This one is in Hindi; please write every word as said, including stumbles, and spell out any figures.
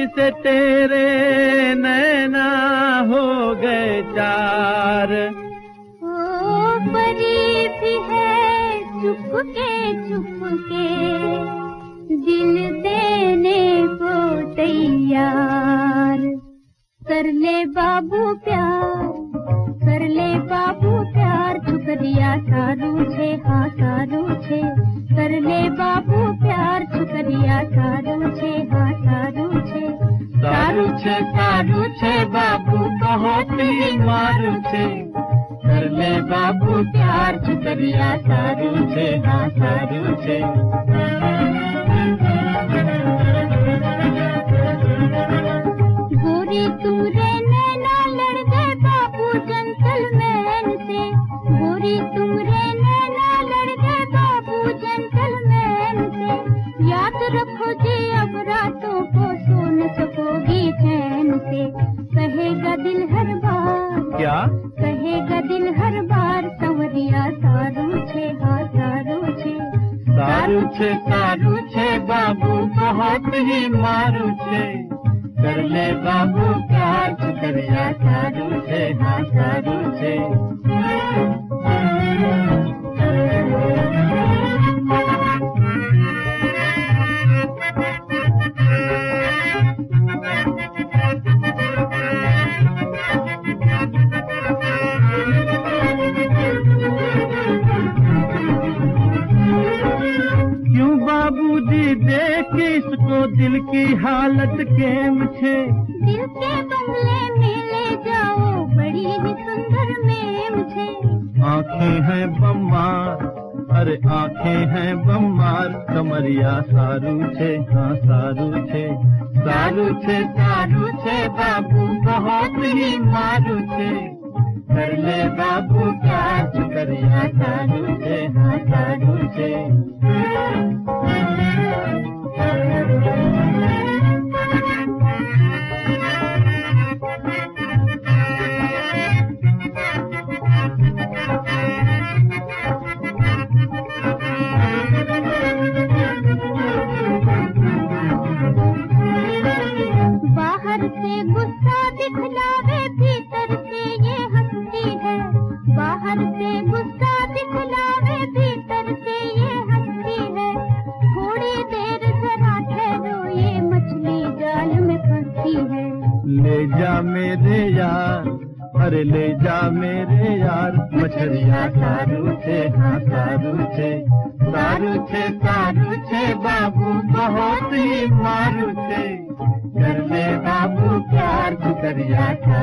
से तेरे नैना हो गए चार। ओ परी भी है चुपके चुपके दिल देने को तैयार। कर ले बाबू प्यार, कर ले बाबू प्यार, शुक्रिया सारू छे हाँ सारू छे। कर ले बाबू प्यार, शुक्रिया सारू छे हाँ सारू छे। सारू छे सारू छे बाबू बहुत ही मारू छे। कर ले बाबू प्यार, शुक्रिया सारू छे हाँ सारू छे। गोरी तुमरे नैना लड़ गए बाबू जेंटलमैन से। गोरी तुमरे नैना लड़ गए बाबू जेंटलमैन से। याद रखो जी अब रातों को सो न सकोगी चैन से। कहेगा दिल हर बार, क्या कहेगा दिल हर बार, संवरिया सारू छे हाँ सारू छे। सारू छे सारू छे बाबू बहुत ही मारू छे। कर ले बाबू प्यार, शुक्रिया सारू छे हाँ सारू छे। क्यों बाबूजी देख इसको दिल की हालत केम छे। दिल के बंगले में ले जाओ बड़ी ही सुंदर मेम छे। आँखें हैं बम्मार, अरे आँखें हैं बम्मार, कमरिया सारू छे हाँ सारू छे। सारू छे सारू छे बाबू बहुत ही मारू छे। कर ले बाबू प्यार, शुक्रिया सारू छे हाँ सारू छे। बाहर से गुस्सा दिखलावे भीतर से ये हंसती है। बाहर से गुस्सा दिखलावे भीतर से ये हंसती है। थोड़ी देर जरा ठहरो ये मछली जाल में फंसी है। ले जा मेरे यार, अरे ले जा मेरे यार, मछलिया सारू छे हाँ सारू छे। सारू छे सारू छे बाबू बहुत ही मारू छे। कर ले बाबू प्यार, शुक्रिया